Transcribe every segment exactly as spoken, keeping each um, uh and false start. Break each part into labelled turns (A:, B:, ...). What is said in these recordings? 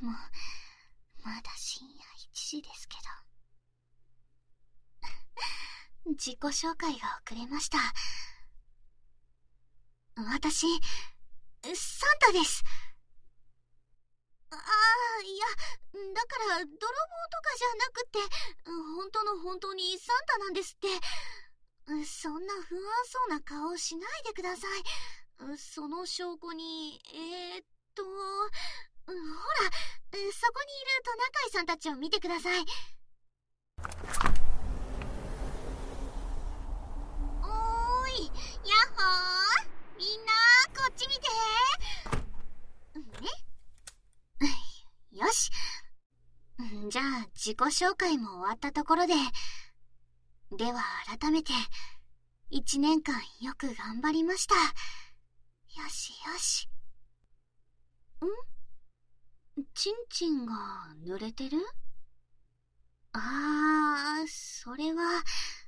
A: もまだ深夜いちじですけど。自己紹介が遅れました。私、サンタです。ああ、いや、だから泥棒とかじゃなくって、本当の本当にサンタなんですって。そんな不安そうな顔しないでください。その証拠に、えー、っと、ほら、そこにいるトナカイさんたちを見てください。おーい、やっほー、みんなこっち見て。ね。よし。じゃあ自己紹介も終わったところで、では改めて一年間よく頑張りました。よしよし。ん？ちんちんが濡れてる？あー、それは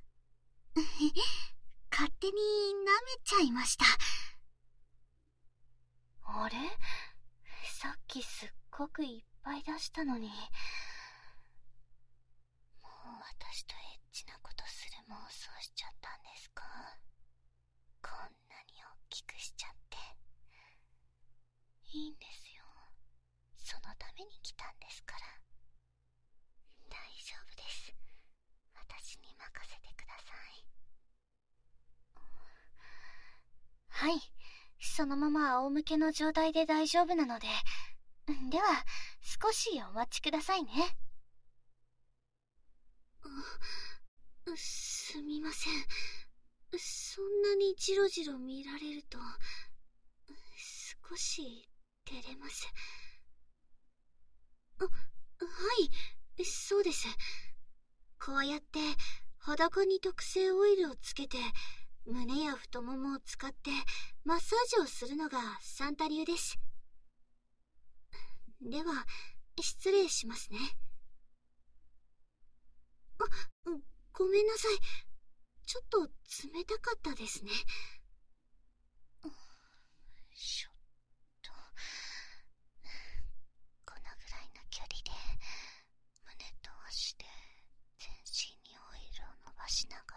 A: 勝手に舐めちゃいました。あれ？さっきすっごくいっぱい出したのに。もう私とエッチなことする妄想しちゃったんですか？こんなに大きくしちゃって。いいんですよ。そのために来たんですから。大丈夫です。私に任せてください。はい。そのまま仰向けの状態で大丈夫なので。では、少しお待ちくださいね。すみません。そんなにジロジロ見られると、少し照れます。あ、はい、そうです。こうやって裸に特製オイルをつけて、胸や太ももを使ってマッサージをするのがサンタ流です。では、失礼しますね。あ、ごめんなさい。ちょっと冷たかったですね。しょっと、このぐらいの距離で胸と足で全身にオイルを伸ばしながら、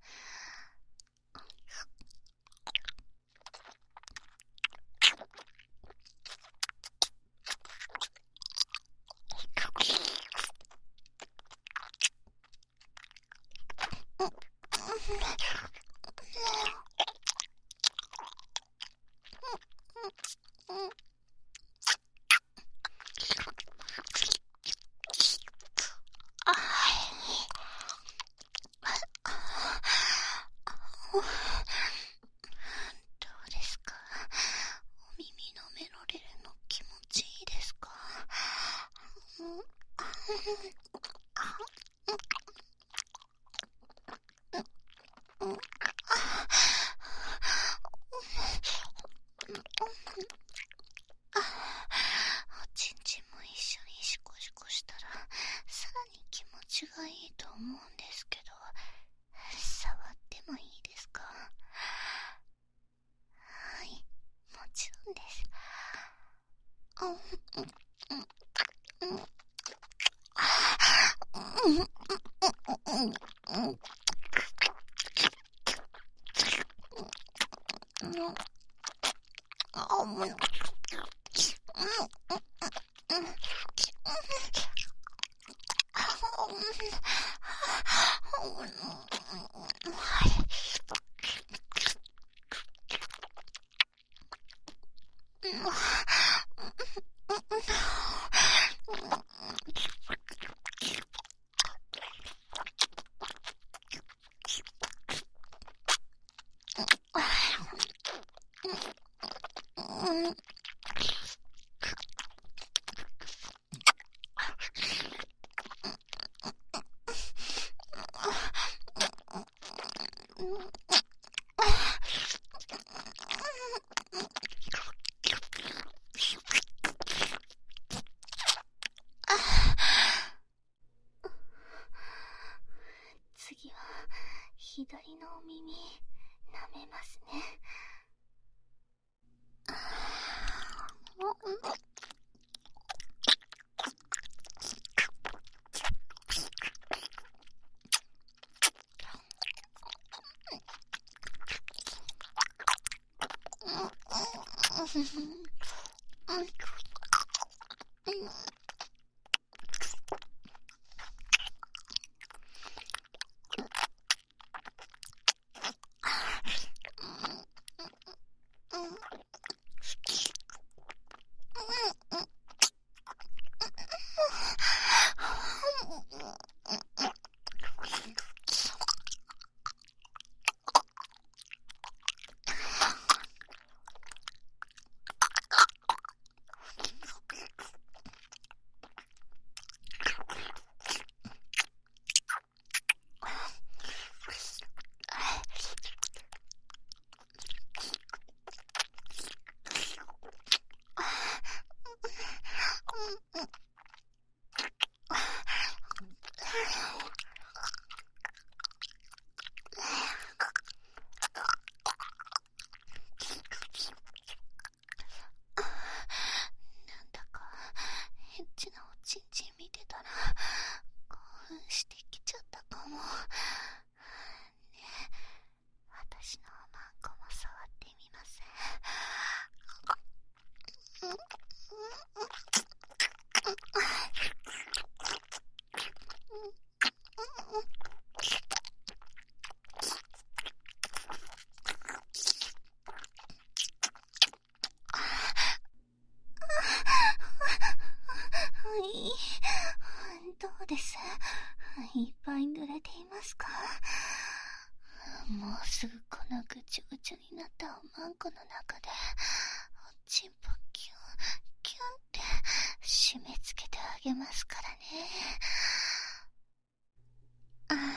A: がいいと思うんですけど、触ってもいいですか？はい、もちろんです。次は左のお耳舐めますね。 どうです？いっぱい濡れていますか？もうすぐこのぐちゅぐちゅになったおまんこの中でおちんぽキュンキュンって締め付けてあげますからね。あー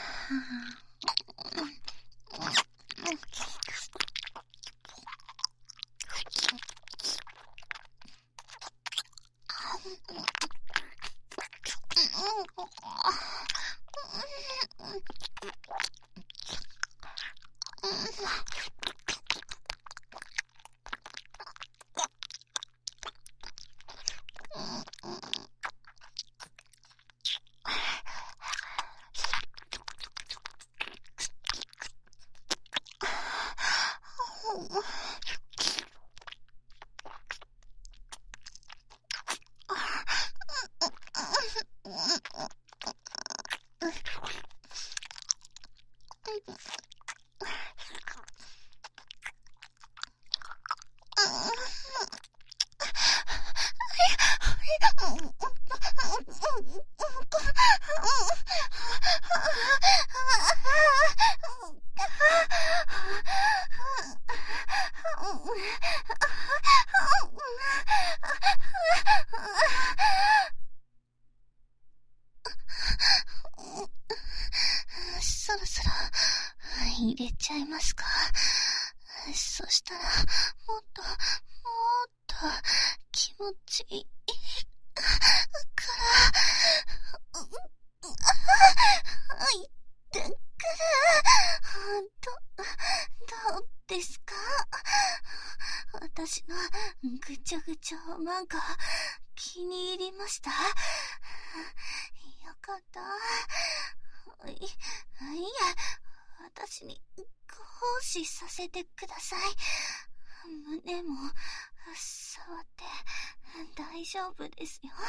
A: そろそろ入れちゃいますか？そしたらもっともっと気持ちいいから入ってくる。ど、どうですか？私のぐちょぐちょ漫画気に入りました？よかった。い、いや、私にご奉仕させてください。胸も触って大丈夫ですよ。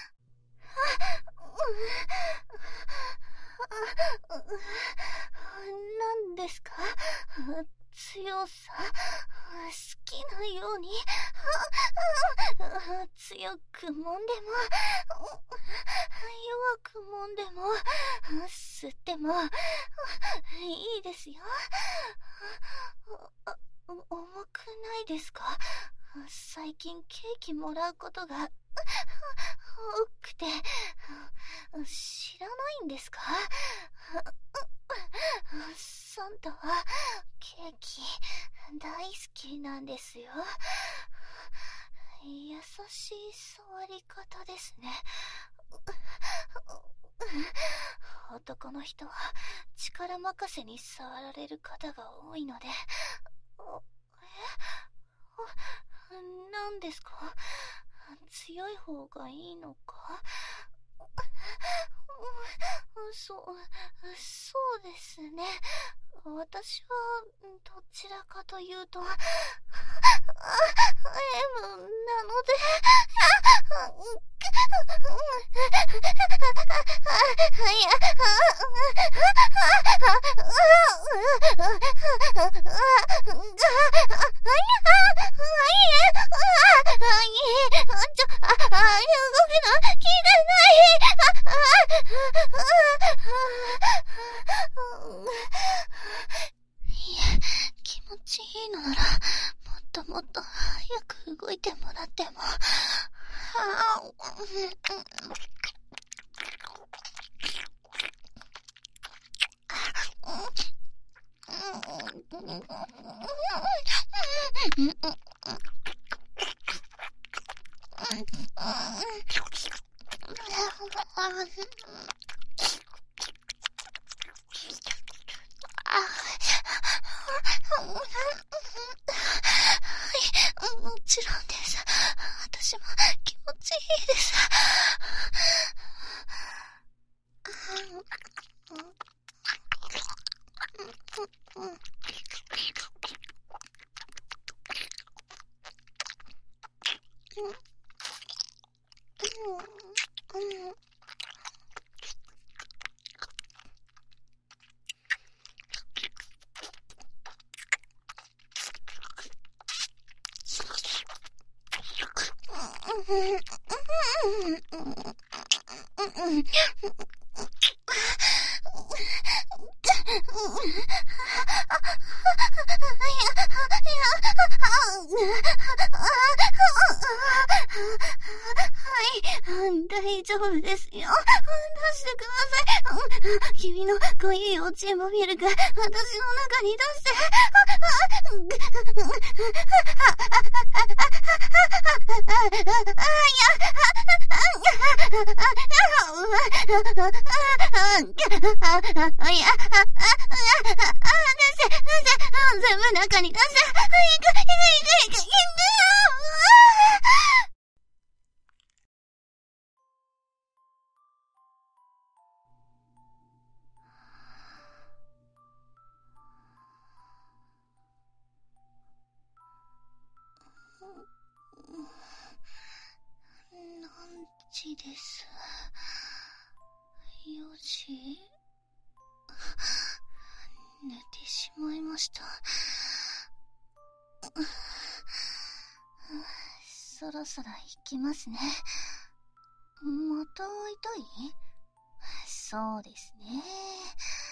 A: 何ですか？強さ、好きなように強くもんでも弱くもんでも吸ってもいいですよ。重くないですか？最近ケーキもらうことが多くて知らないんですか？サンタはケーキ大好きなんですよ。優しい触り方ですね。男の人は力任せに触られる方が多いので。え？何ですか？強い方がいいのか？ そ、そうですね。私は、どちらかというと、M なので、いや、気持ちいいのなら、もっともっと早く動いてもらっても。もちろんです。私も気持ちいいです。大丈夫ですよ。出してください。君の濃いおちんぼミルク、私の中に出して。いや、全部中に出して。いく、いく、いく、いく、いくよ。何時です。よじ。寝てしまいました。そろそろ行きますね。また会いたい？そうですね。